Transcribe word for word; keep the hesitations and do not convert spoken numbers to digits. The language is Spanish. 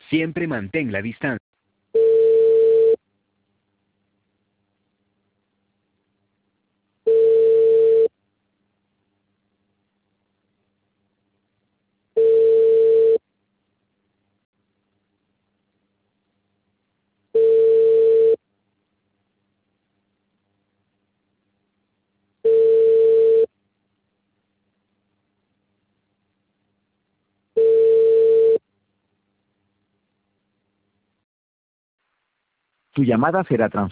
Siempre mantén la distancia. Tu llamada será transferida.